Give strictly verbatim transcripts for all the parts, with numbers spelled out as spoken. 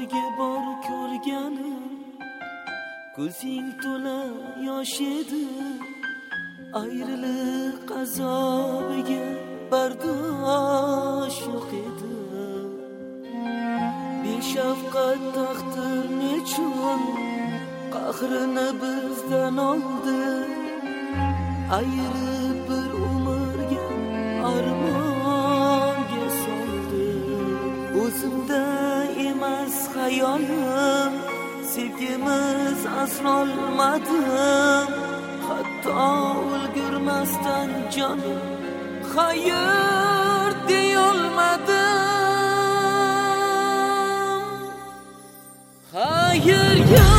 birga bor ko'rganim, ko'zing to'la yosh edi, ayriliq azobiga bardosh yo'q edi. Beshafqat taqdir nechun qahrini bizdan oldi, ayrib bir umrga armonga soldi. O'zimda emas xayolim, sevgimiz asrolmadim, hatto ulgurmasdan jonim xayr deyolmadim. Xayr yo'q.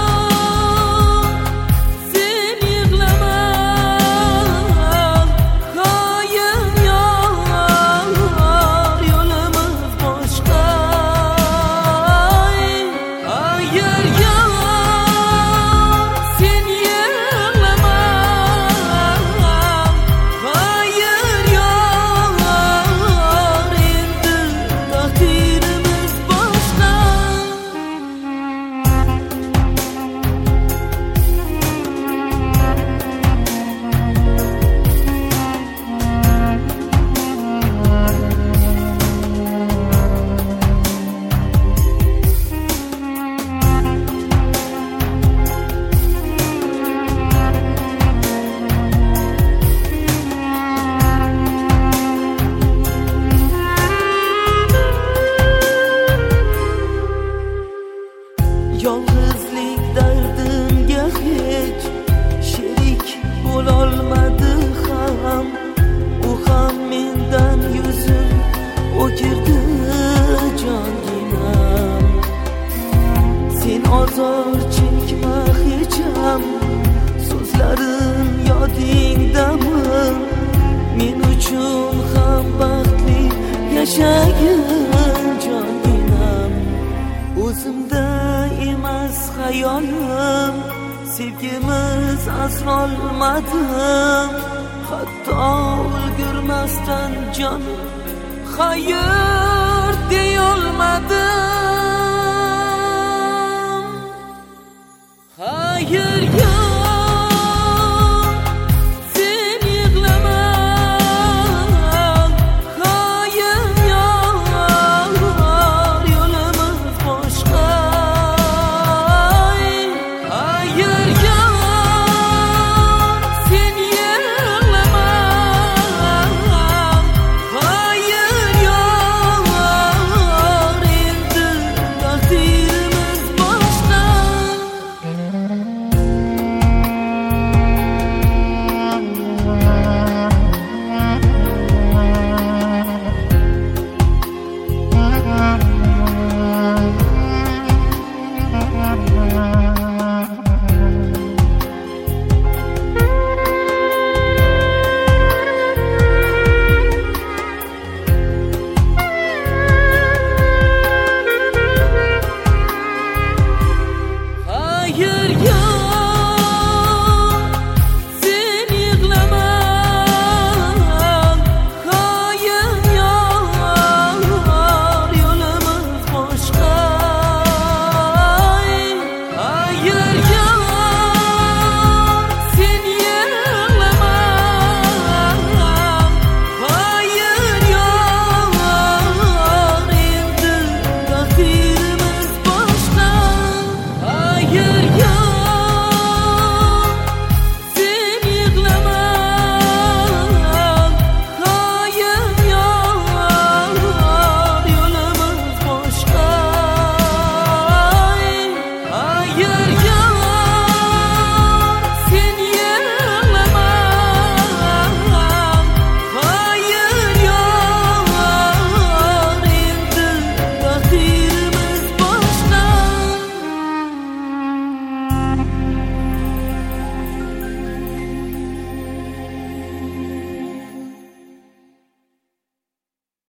Yolg'izlik dardimga hech sherik bo'lolmadi ham, u ham mendan yuzin o'girdi jonginam. Sen ozor chekma hech ham, so'zlarim yodingdami? Men uchun ham baxtli yashagin jonginam. O'zimda emas xayolim, sevgimiz asrolmadim, hatto ulgurmasdan jonim xayr deyolmadim. Xayr